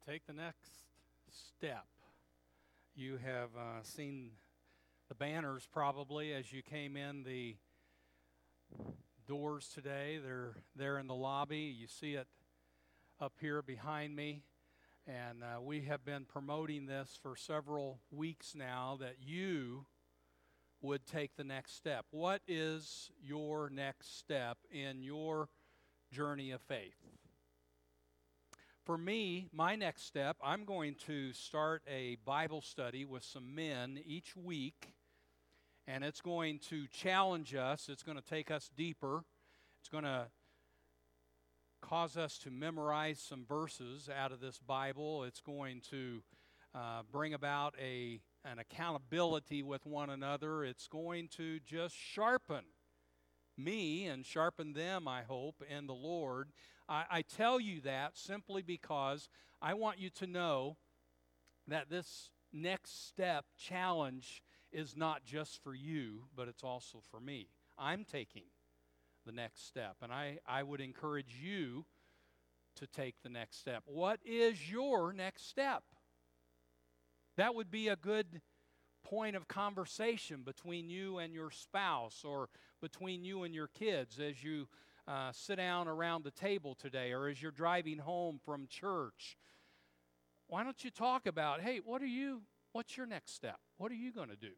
Take the next step. You have seen the banners probably as you came in the doors today. They're there in the lobby. You see it up here behind me. And we have been promoting this for several weeks now, that you would take the next step. What is your next step in your journey of faith? For me, my next step, I'm going to start a Bible study with some men each week, and it's going to challenge us. It's going to take us deeper. It's going to cause us to memorize some verses out of this Bible. It's going to bring about an accountability with one another. It's going to just sharpen me and sharpen them, I hope, in the Lord. I tell you that simply because I want you to know that this next step challenge is not just for you, but it's also for me. I'm taking the next step, and I would encourage you to take the next step. What is your next step? That would be a good point of conversation between you and your spouse, or between you and your kids as you sit down around the table today, or as you're driving home from church. Why don't you talk about, hey, what's your next step? What are you going to do?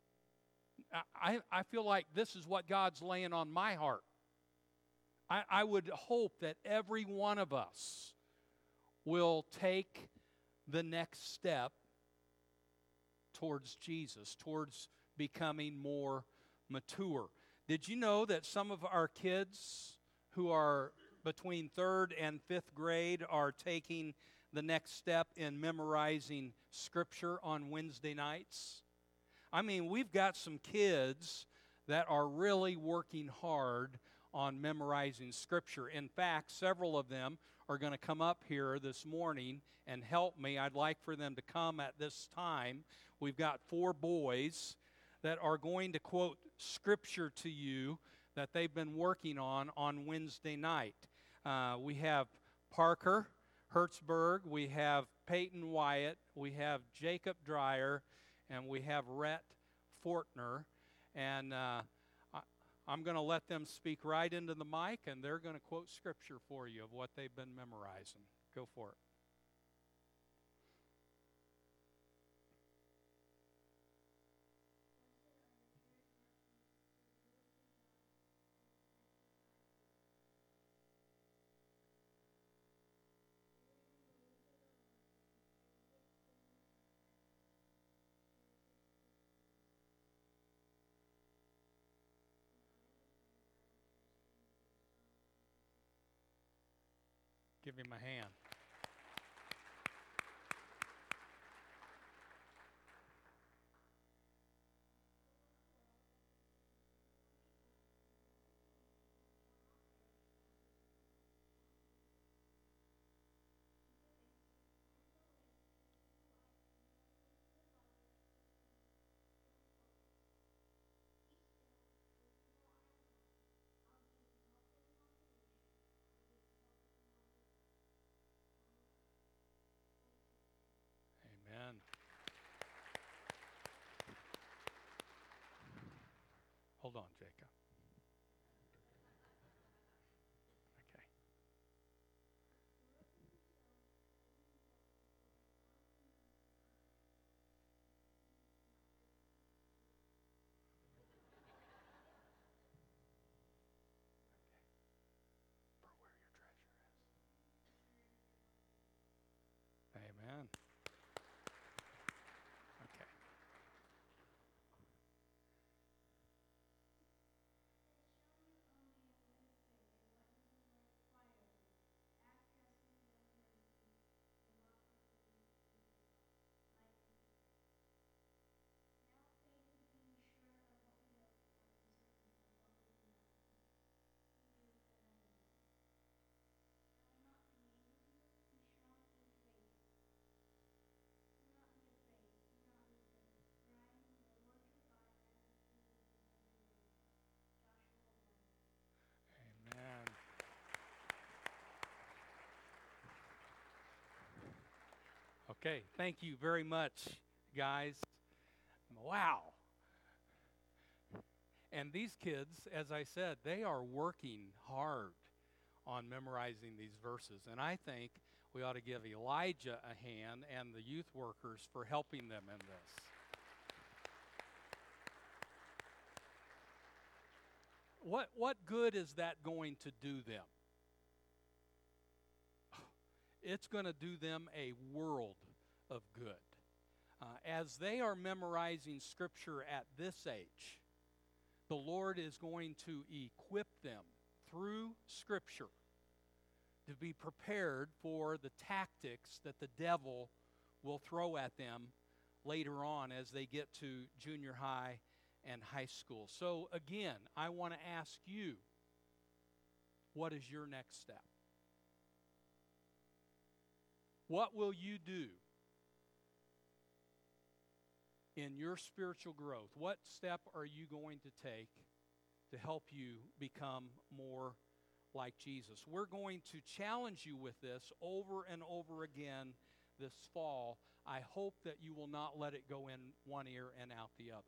I feel like this is what God's laying on my heart. I would hope that every one of us will take the next step towards Jesus, towards becoming more mature. Did you know that some of our kids who are between 3rd and 5th grade are taking the next step in memorizing Scripture on Wednesday nights? I mean, we've got some kids that are really working hard on memorizing Scripture. In fact, several of them are going to come up here this morning and help me. I'd like for them to come at this time. We've got 4 boys that are going to quote Scripture to you that they've been working on Wednesday night. We have Parker Hertzberg, we have Peyton Wyatt, we have Jacob Dreyer, and we have Rhett Fortner. And I'm going to let them speak right into the mic, and they're going to quote Scripture for you of what they've been memorizing. Go for it. Give him a hand. Amen. Hold on, Jacob. Okay. For where your treasure is. Amen. Okay. Okay, thank you very much, guys. Wow. And these kids, as I said, they are working hard on memorizing these verses. And I think we ought to give Elijah a hand and the youth workers for helping them in this. What good is that going to do them? It's going to do them a world of good. As they are memorizing Scripture at this age, the Lord is going to equip them through Scripture to be prepared for the tactics that the devil will throw at them later on as they get to junior high and high school. So again, I want to ask you, what is your next step? What will you do in your spiritual growth? What step are you going to take to help you become more like Jesus? We're going to challenge you with this over and over again this fall. I hope that you will not let it go in one ear and out the other,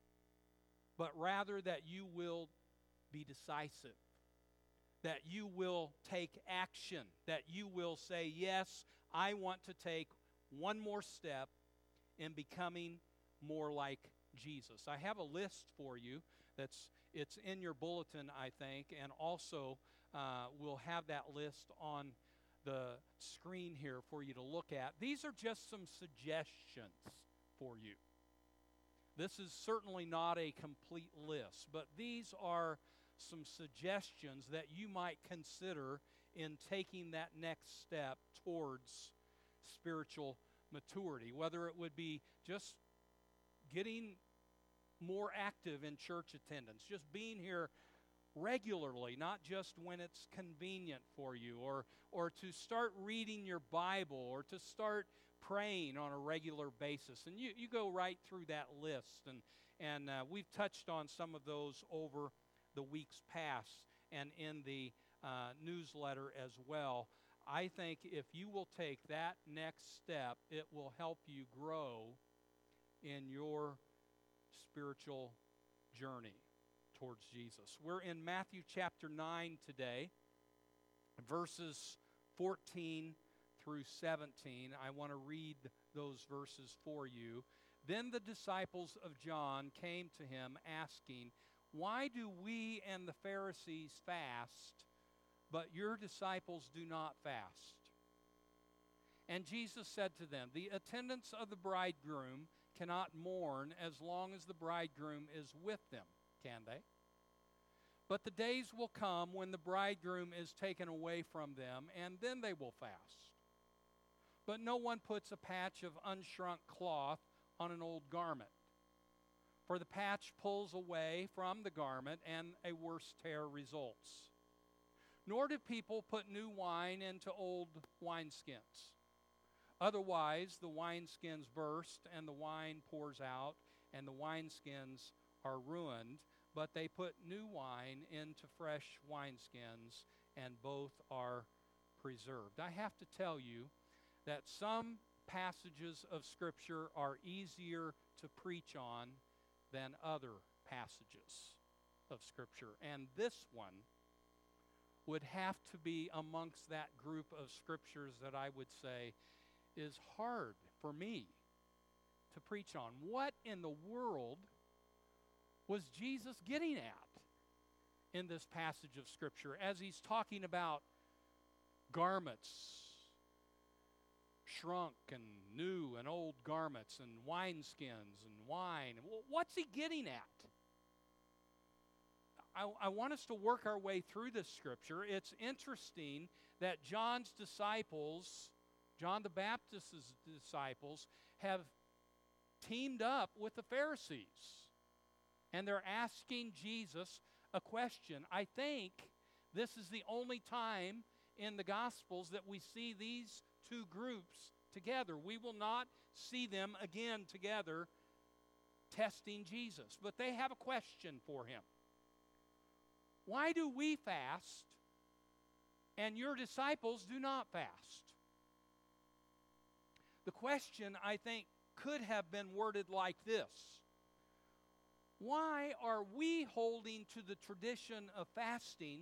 but rather that you will be decisive, that you will take action, that you will say, yes, I want to take one more step in becoming more like Jesus. I have a list for you it's in your bulletin, I think, and also we'll have that list on the screen here for you to look at. These are just some suggestions for you. This is certainly not a complete list, but these are some suggestions that you might consider in taking that next step towards spiritual maturity, whether it would be just getting more active in church attendance, just being here regularly, not just when it's convenient for you, or to start reading your Bible, or to start praying on a regular basis. And you go right through that list, and we've touched on some of those over the weeks past and in the newsletter as well. I think if you will take that next step, it will help you grow in your spiritual journey towards Jesus. We're in Matthew chapter 9 today, verses 14 through 17. I want to read those verses for you. Then the disciples of John came to him asking, "Why do we and the Pharisees fast, but your disciples do not fast?" And Jesus said to them, "The attendants of the bridegroom cannot mourn as long as the bridegroom is with them, can they? But the days will come when the bridegroom is taken away from them, and then they will fast. But no one puts a patch of unshrunk cloth on an old garment, for the patch pulls away from the garment, and a worse tear results. Nor do people put new wine into old wineskins. Otherwise, the wineskins burst, and the wine pours out, and the wineskins are ruined. But they put new wine into fresh wineskins, and both are preserved." I have to tell you that some passages of Scripture are easier to preach on than other passages of Scripture. And this one would have to be amongst that group of Scriptures that I would say is hard for me to preach on. What in the world was Jesus getting at in this passage of Scripture as he's talking about garments, shrunk and new and old garments, and wineskins and wine? What's he getting at? I want us to work our way through this Scripture. It's interesting that John's disciples, John the Baptist's disciples, have teamed up with the Pharisees. And they're asking Jesus a question. I think this is the only time in the Gospels that we see these two groups together. We will not see them again together testing Jesus. But they have a question for him. Why do we fast and your disciples do not fast? The question, I think, could have been worded like this: why are we holding to the tradition of fasting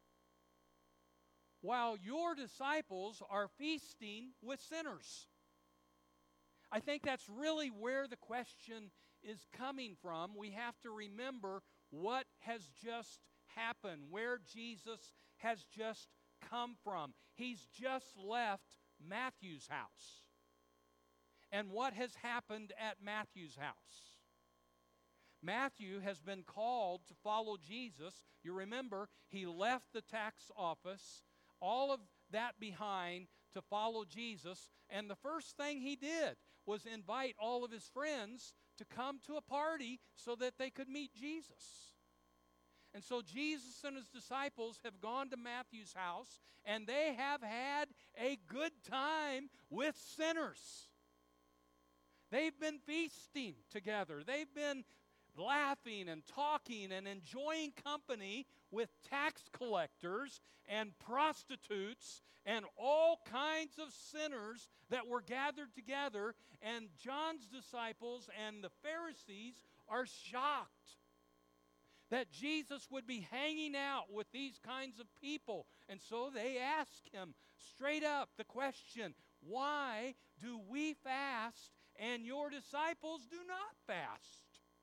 while your disciples are feasting with sinners? I think that's really where the question is coming from. We have to remember what has just happened, where Jesus has just come from. He's just left Matthew's house. And what has happened at Matthew's house? Matthew has been called to follow Jesus. You remember, he left the tax office, all of that behind, to follow Jesus. And the first thing he did was invite all of his friends to come to a party so that they could meet Jesus. And so Jesus and his disciples have gone to Matthew's house, and they have had a good time with sinners. They've been feasting together. They've been laughing and talking and enjoying company with tax collectors and prostitutes and all kinds of sinners that were gathered together. And John's disciples and the Pharisees are shocked that Jesus would be hanging out with these kinds of people. And so they ask him straight up the question, why do we fast and your disciples do not fast?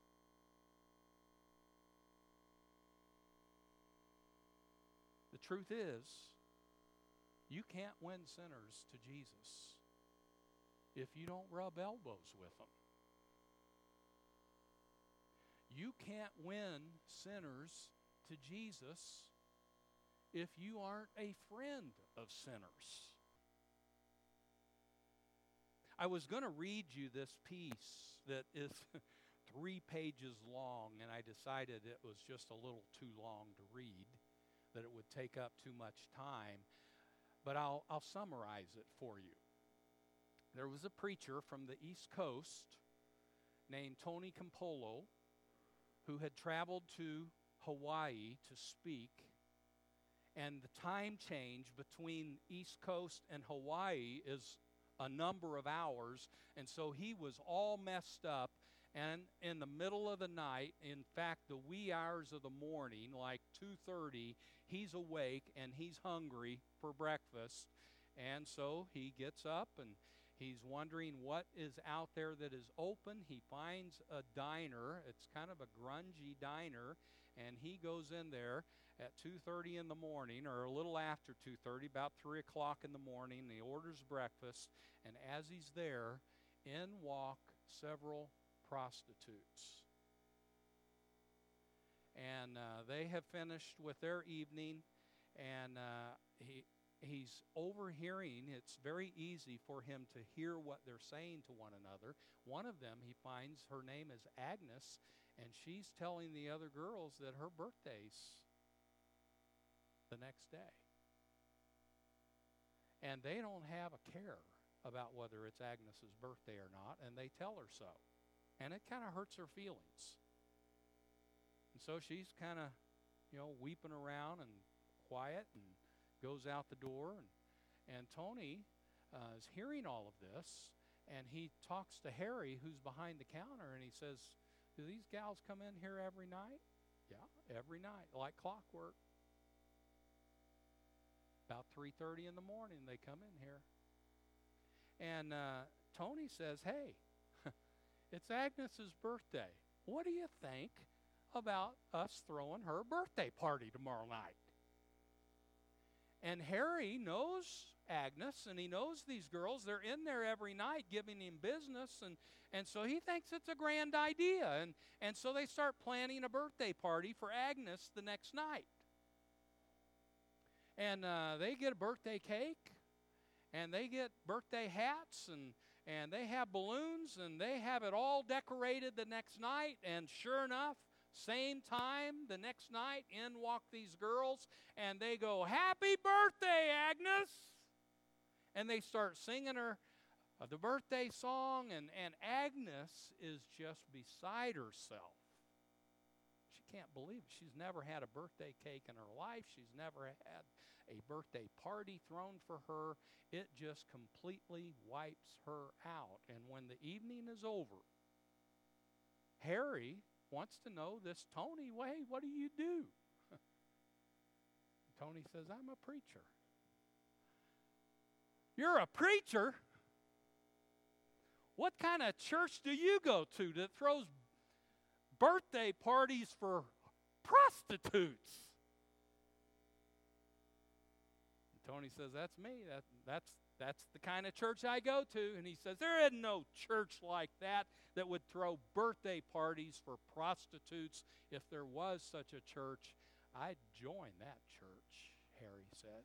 The truth is, you can't win sinners to Jesus if you don't rub elbows with them. You can't win sinners to Jesus if you aren't a friend of sinners. I was going to read you this piece that is 3 pages long, and I decided it was just a little too long to read, that it would take up too much time. But I'll summarize it for you. There was a preacher from the East Coast named Tony Campolo who had traveled to Hawaii to speak, and the time change between East Coast and Hawaii is a number of hours, and so he was all messed up, and in the middle of the night, in fact, the wee hours of the morning, like 2:30, he's awake and he's hungry for breakfast, and so he gets up and he's wondering what is out there that is open. He finds a diner. It's kind of a grungy diner, and he goes in there at 2:30 in the morning, or a little after 2:30, about 3 o'clock in the morning. And he orders breakfast, and as he's there, in walk several prostitutes. And they have finished with their evening, and he's overhearing. It's very easy for him to hear what they're saying to one another. One of them, he finds, her name is Agnes, and she's telling the other girls that her birthday's the next day. And they don't have a care about whether it's Agnes's birthday or not, and they tell her so. And it kind of hurts her feelings. And so she's kind of, weeping around and quiet and goes out the door. And Tony is hearing all of this, and he talks to Harry, who's behind the counter, and he says, do these gals come in here every night? Yeah, every night, like clockwork. About 3:30 in the morning, they come in here. And Tony says, hey, it's Agnes's birthday. What do you think about us throwing her birthday party tomorrow night? And Harry knows Agnes, and he knows these girls. They're in there every night giving him business, and so he thinks it's a grand idea. And so they start planning a birthday party for Agnes the next night. And they get a birthday cake, and they get birthday hats, and they have balloons, and they have it all decorated the next night. And sure enough, same time the next night, in walk these girls, and they go, happy birthday, Agnes! And they start singing her the birthday song, and Agnes is just beside herself. She can't believe it. She's never had a birthday cake in her life. She's never had a birthday party thrown for her. It just completely wipes her out. And when the evening is over, Harry wants to know this Tony, hey, what do you do? Tony says, I'm a preacher. You're a preacher? What kind of church do you go to that throws birthday parties for prostitutes? And Tony says, that's me. That's the kind of church I go to. And he says, there isn't no church like that would throw birthday parties for prostitutes. If there was such a church, I'd join that church, Harry said.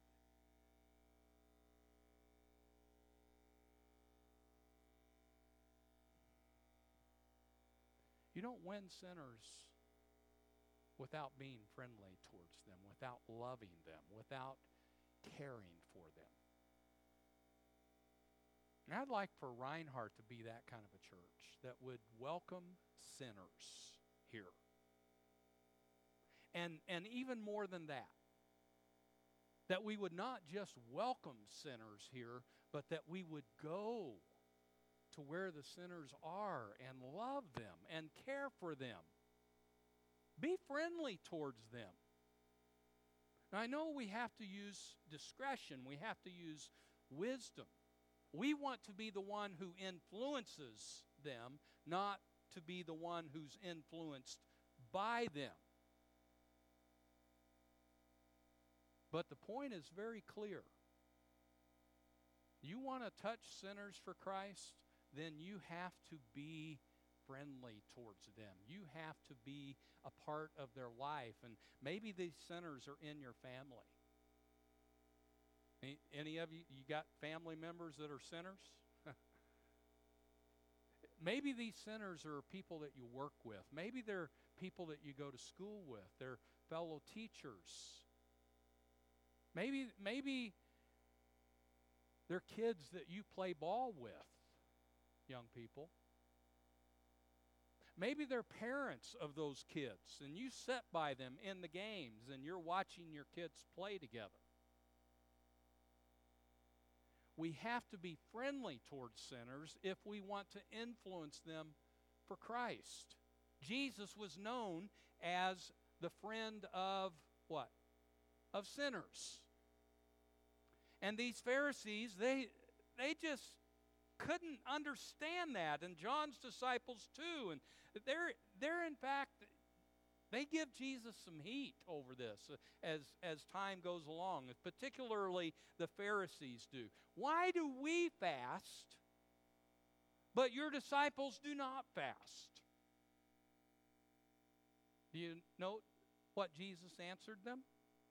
You don't win sinners without being friendly towards them, without loving them, without caring for them. And I'd like for Reinhardt to be that kind of a church that would welcome sinners here. And even more than that we would not just welcome sinners here, but that we would go to where the sinners are and love them and care for them. Be friendly towards them. Now, I know we have to use discretion. We have to use wisdom. We want to be the one who influences them, not to be the one who's influenced by them. But the point is very clear. You want to touch sinners for Christ? Then you have to be friendly towards them. You have to be a part of their life. And maybe these sinners are in your family. Any of you got family members that are sinners? Maybe these sinners are people that you work with. Maybe they're people that you go to school with. They're fellow teachers. Maybe they're kids that you play ball with, young people. Maybe they're parents of those kids, and you sit by them in the games, and you're watching your kids play together. We have to be friendly towards sinners if we want to influence them for Christ. Jesus was known as the friend of what? Of sinners. And these Pharisees, they just couldn't understand that, and John's disciples too. And they're in fact, they give Jesus some heat over this as time goes along, particularly the Pharisees do. Why do we fast, but your disciples do not fast? Do you note what Jesus answered them?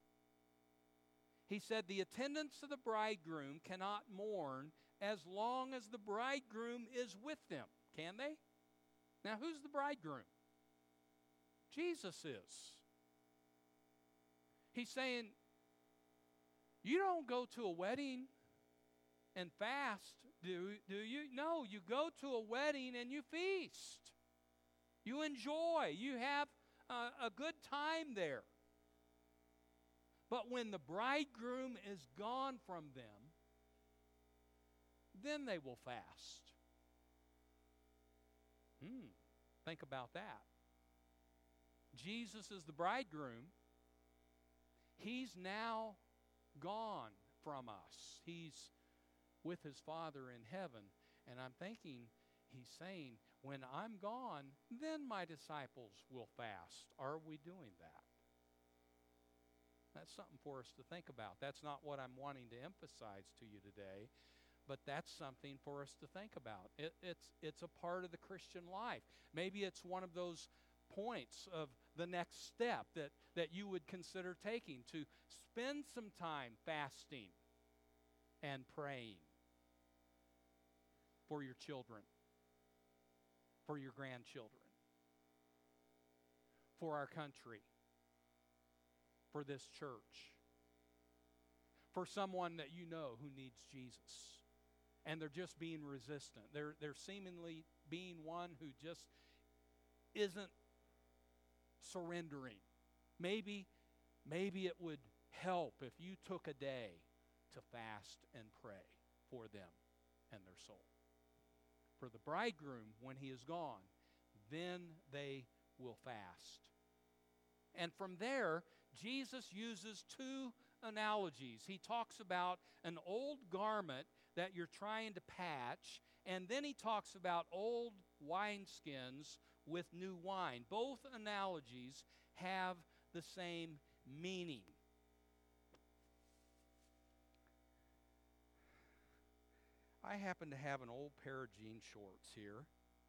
He said, the attendants of the bridegroom cannot mourn as long as the bridegroom is with them. Can they? Now, who's the bridegroom? Jesus is. He's saying, you don't go to a wedding and fast, do you? No, you go to a wedding and you feast. You enjoy. You have a good time there. But when the bridegroom is gone from them, then they will fast. Think about that. Jesus is the bridegroom. He's now gone from us. He's with his Father in heaven. And I'm thinking, he's saying, when I'm gone, then my disciples will fast. Are we doing that? That's something for us to think about. That's not what I'm wanting to emphasize to you today, but that's something for us to think about. It's a part of the Christian life. Maybe it's one of those points of the next step that you would consider taking, to spend some time fasting and praying for your children, for your grandchildren, for our country, for this church, for someone that you know who needs Jesus, and they're just being resistant. They're seemingly being one who just isn't surrendering. Maybe it would help if you took a day to fast and pray for them and their soul. For the bridegroom, when he is gone, then they will fast. And from there, Jesus uses two analogies. He talks about an old garment that you're trying to patch, and then he talks about old wineskins with new wine. Both analogies have the same meaning. I happen to have an old pair of jean shorts here.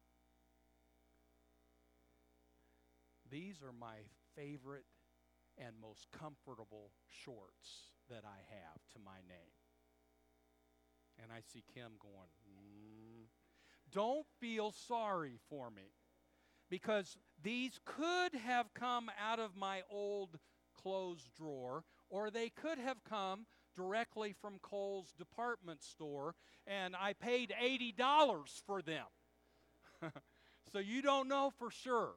These are my favorite and most comfortable shorts that I have to my name. And I see Kim going, Don't feel sorry for me, because these could have come out of my old clothes drawer, or they could have come directly from Kohl's department store, and I paid $80 for them. So you don't know for sure.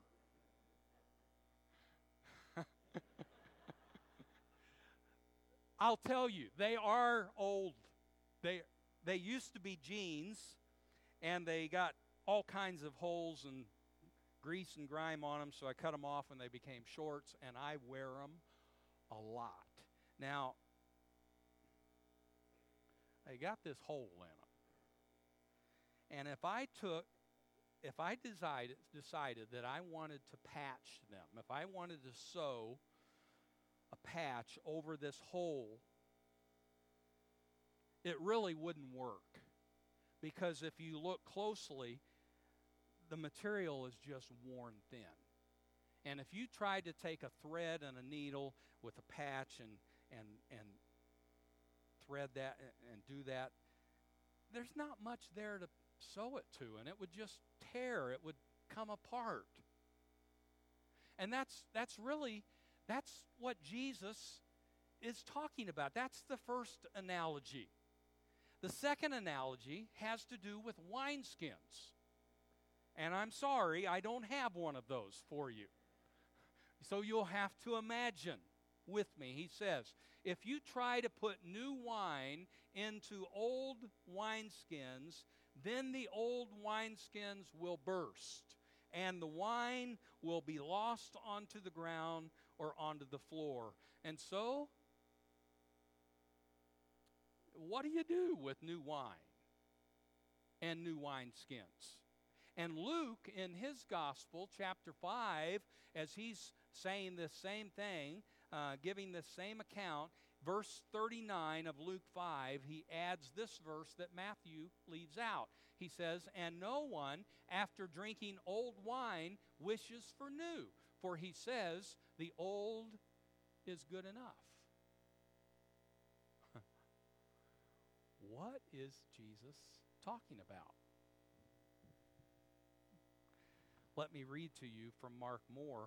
I'll tell you, they are old. They used to be jeans, and they got all kinds of holes and grease and grime on them, so I cut them off and they became shorts, and I wear them a lot. Now, they got this hole in them. And if I decided that I wanted to patch them, if I wanted to sew a patch over this hole, it really wouldn't work. Because if you look closely, the material is just worn thin. And if you tried to take a thread and a needle with a patch and thread that and do that, there's not much there to sew it to, and it would just tear. It would come apart. And that's what Jesus is talking about. That's the first analogy. The second analogy has to do with wineskins. And I'm sorry, I don't have one of those for you. So you'll have to imagine with me. He says, if you try to put new wine into old wineskins, then the old wineskins will burst, and the wine will be lost onto the ground or onto the floor. And so, what do you do with new wine and new wineskins? And Luke, in his gospel, chapter 5, as he's saying this same thing, giving this same account, verse 39 of Luke 5, he adds this verse that Matthew leaves out. He says, and no one, after drinking old wine, wishes for new, for he says, the old is good enough. What is Jesus talking about? Let me read to you from Mark Moore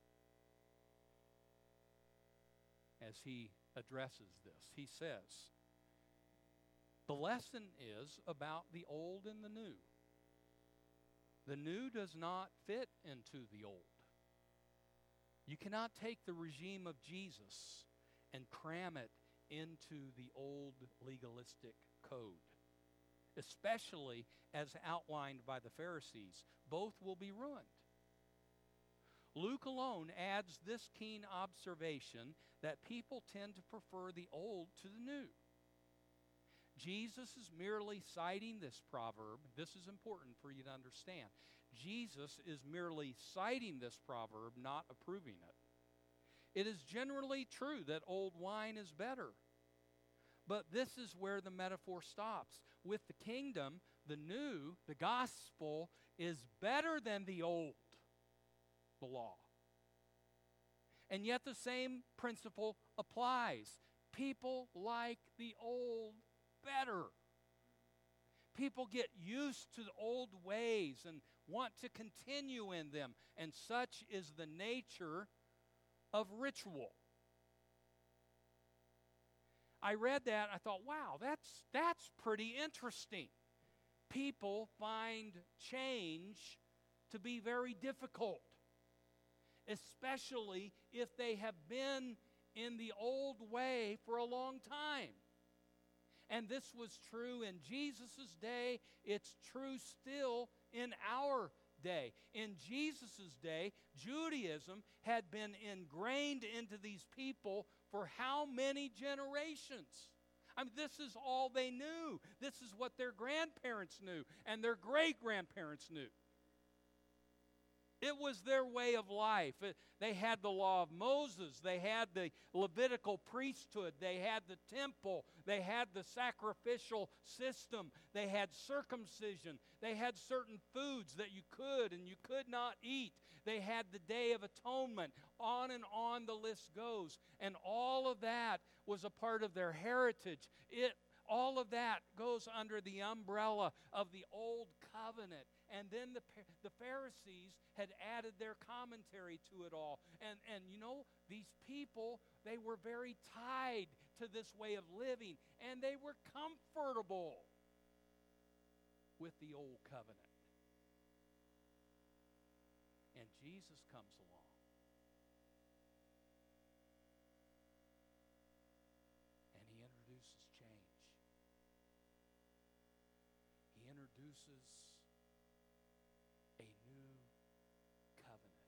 as he addresses this. He says, the lesson is about the old and the new. The new does not fit into the old. You cannot take the regime of Jesus and cram it into the old legalistic code, especially as outlined by the Pharisees. Both will be ruined. Luke alone adds this keen observation that people tend to prefer the old to the new. Jesus is merely citing this proverb. This is important for you to understand. Jesus is merely citing this proverb, not approving it. It is generally true that old wine is better. But this is where the metaphor stops. With the kingdom, the new, the gospel, is better than the old, the law. And yet the same principle applies. People like the old better. People get used to the old ways and want to continue in them. And such is the nature of ritual. I read that, I thought, wow, that's pretty interesting. People find change to be very difficult. especially if they have been in the old way for a long time. And this was true in Jesus' day. It's true still in our day. In Jesus' day, Judaism had been ingrained into these people for how many generations? I mean, this is all they knew. This is what their grandparents knew and their great-grandparents knew. It was their way of life. They had the law of Moses. They had the Levitical priesthood. They had the temple. They had the sacrificial system. They had circumcision. They had certain foods that you could and you could not eat. They had the Day of Atonement. On and on the list goes. And all of that was a part of their heritage. All of that goes under the umbrella of the Old Covenant. And then the Pharisees had added their commentary to it all. And you know, these people, they were very tied to this way of living. And they were comfortable with the Old Covenant. And Jesus comes along. And he introduces change. He introduces a new covenant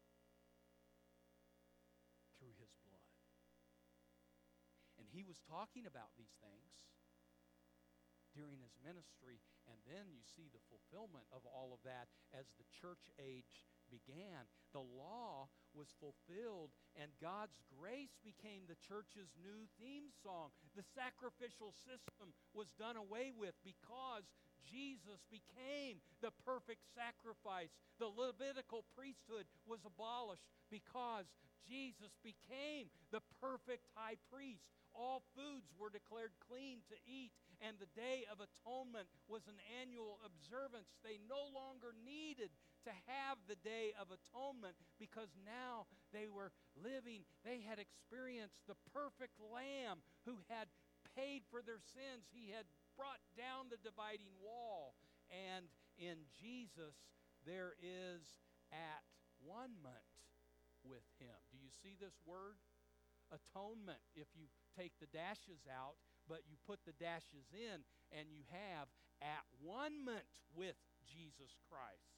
through his blood. And he was talking about these things during his ministry, and then you see the fulfillment of all of that as the church age began. The law was fulfilled, and God's grace became the church's new theme song. The sacrificial system was done away with because Jesus became the perfect sacrifice. The Levitical priesthood was abolished because Jesus became the perfect high priest. All foods were declared clean to eat, and the Day of Atonement was an annual observance. They no longer needed to have the Day of Atonement because now they were living, they had experienced the perfect Lamb who had paid for their sins. He had brought down the dividing wall. And in Jesus, there is at-one-ment with him. Do you see this word? Atonement. If you take the dashes out, but you put the dashes in, and you have at-one-ment with Jesus Christ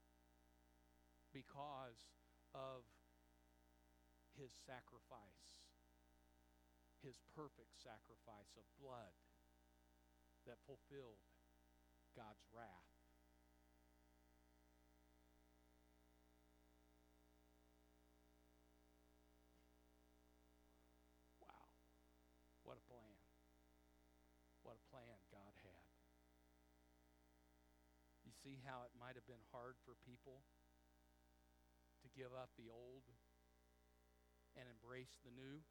because of his sacrifice, his perfect sacrifice of blood that fulfilled God's wrath. Wow. What a plan. What a plan God had. You see how it might have been hard for people to give up the old and embrace the new?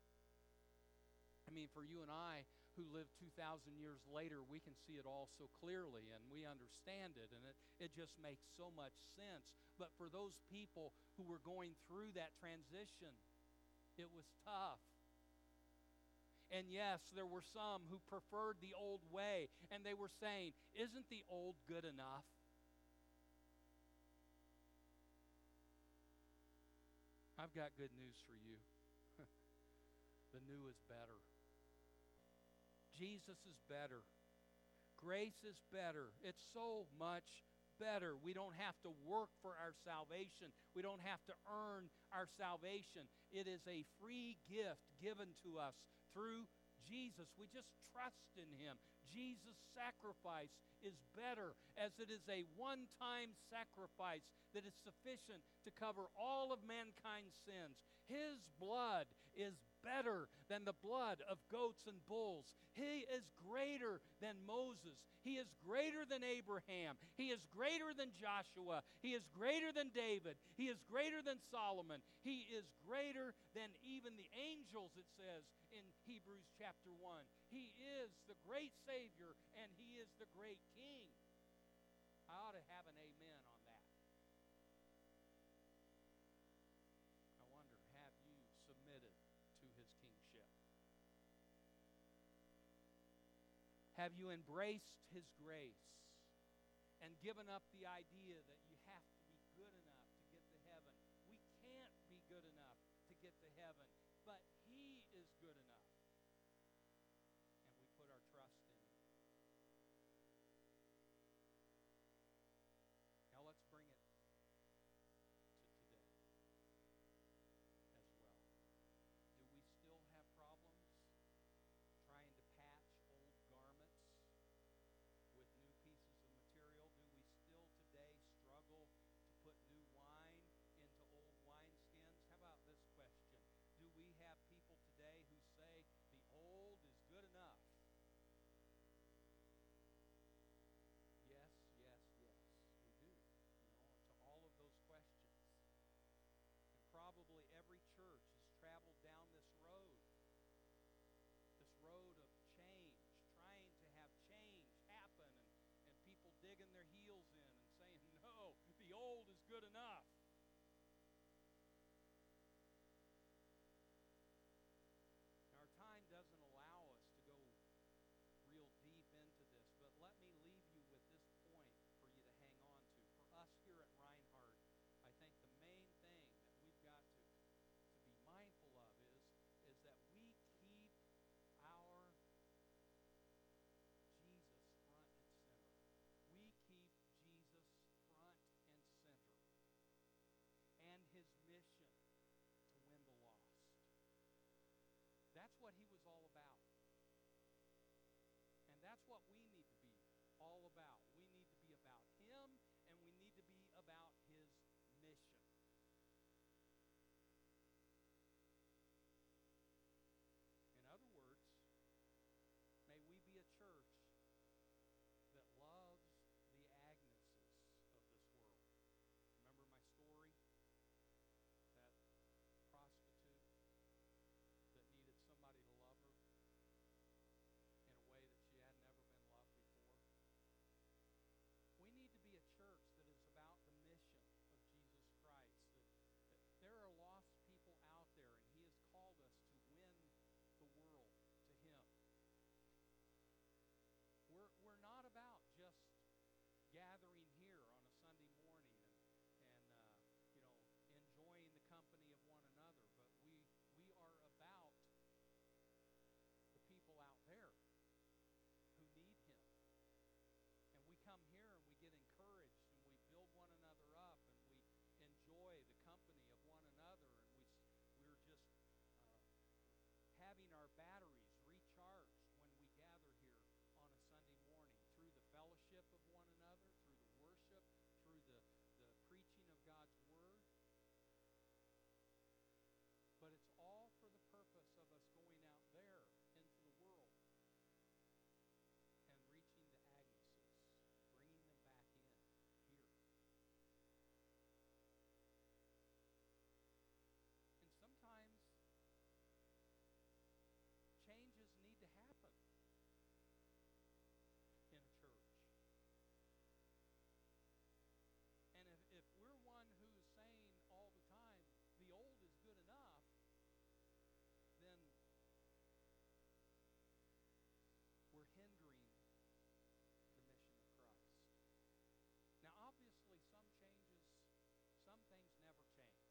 I mean, for you and I, who live 2,000 years later, we can see it all so clearly, and we understand it, and it just makes so much sense. But for those people who were going through that transition, it was tough. And yes, there were some who preferred the old way, and they were saying, isn't the old good enough? I've got good news for you. The new is better. Jesus is better. Grace is better. It's so much better. We don't have to work for our salvation. We don't have to earn our salvation. It is a free gift given to us through Jesus. We just trust in him. Jesus' sacrifice is better, as it is a one-time sacrifice that is sufficient to cover all of mankind's sins. His blood is better than the blood of goats and bulls. He is greater than Moses. He is greater than Abraham. He is greater than Joshua. He is greater than David. He is greater than Solomon. He is greater than even the angels, it says in Hebrews chapter 1. He is the great Savior, and he is the great King. I ought to have an amen on that. I wonder, have you submitted to his kingship? Have you embraced his grace and given up the idea that you have to be good enough to get to heaven? We That's what we need to be all about. We need to be about Him, and we need to be about His mission. In other words, may we be a church that loves the Agneses of this world. Remember my story? That prostitute that needed somebody to love her in a way that she had never been loved before. We need to be a church that is about the mission of Jesus Christ. That there are lost people out there, and He has called us to win the world to Him. We're not about just gathering here on a Sunday morning and enjoying the company of one another, but we are about the people out there who need Him. And we come here and we get encouraged and we build one another up and we enjoy the company of one another, and we're just having our batteries recharged when we gather here on a Sunday morning through the fellowship of one another, through the worship, through the preaching of God's Word. But it's all for the purpose of us going out there into the world and reaching the Agneses, bringing them back in here. And sometimes changes need to happen in a church. And if we're one who's saying all the time, the old is good enough, then we're hindering the mission of Christ. Now, obviously, some things never change.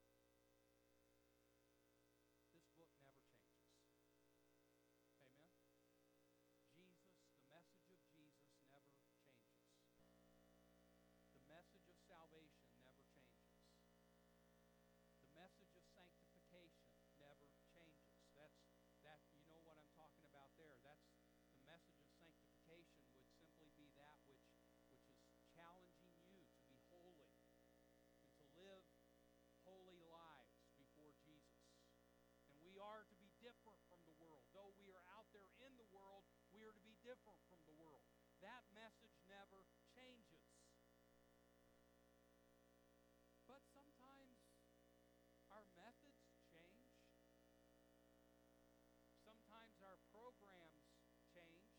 This book never changes. Amen? Jesus, the message of Jesus never changes. The message of salvation never changes. The message of sanctification never changes. You know what I'm talking about there. That's the message of sanctification would simply be that which is challenging you to be holy and to live holy lives before Jesus. And we are to be different from the world. Though we are out there in the world, we are to be different from the world. That message never changes. But sometimes our methods change. Sometimes our programs change.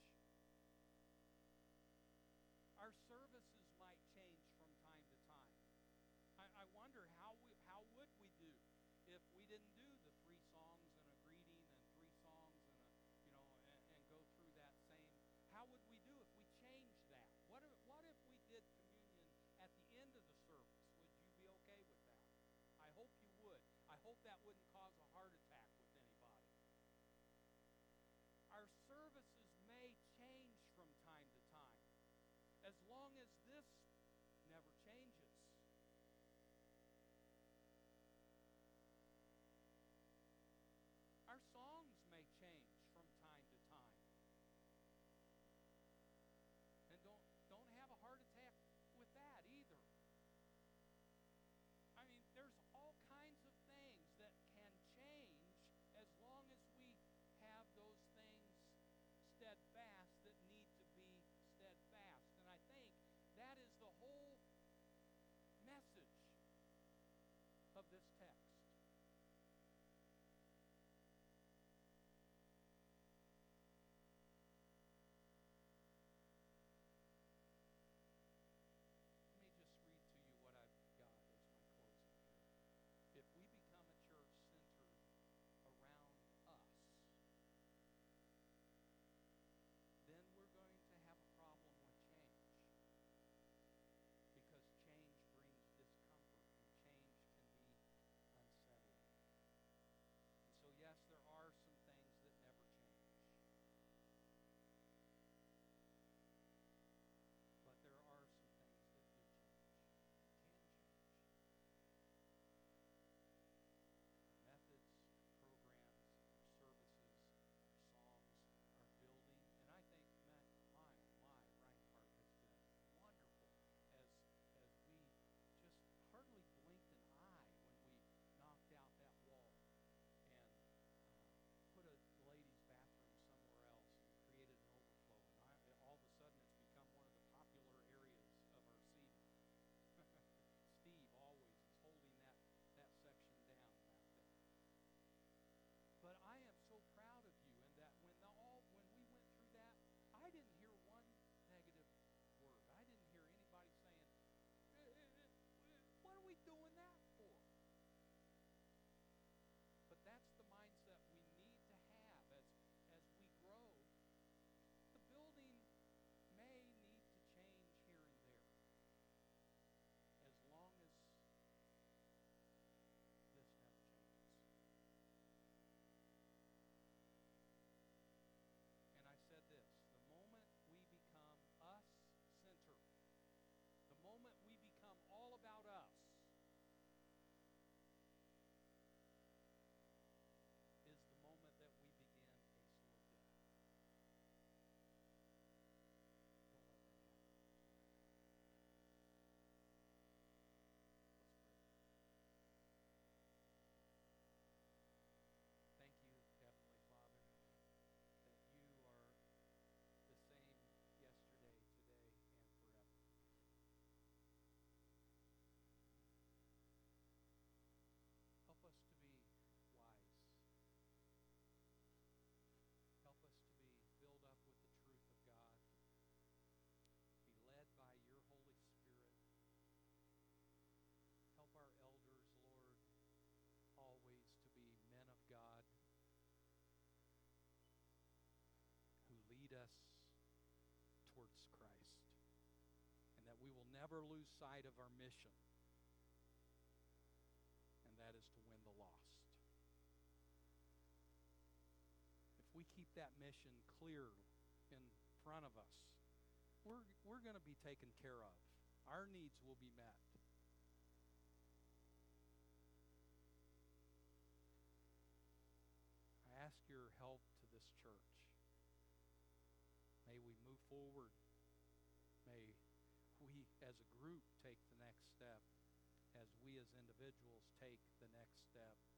Our services might change from time to time. I wonder how would we do if we didn't do the 3 songs and a greeting and 3 songs and and go through that same. How would we do if we changed that? What if we did communion at the end of the service? Would you be okay with that? I hope you would. I hope that wouldn't cause a heart attack with anybody. Our services may change from time to time, as long as this never changes. Our songs may change from time to time. And don't have a heart attack with that either. I mean, there's all kinds of things that can change as long as we have those things steadfast that need to be steadfast. And I think that is the whole message of this text. Let me just read to you what I've got as my closing here. If we become a church centered around us, then we're going to have a problem with change. Because change brings discomfort, and change can be never lose sight of our mission, and that is to win the lost. If we keep that mission clear in front of us, we're going to be taken care of. Our needs will be met. I ask your help to this church. May we move forward. May we as a group take the next step, as we as individuals take the next step.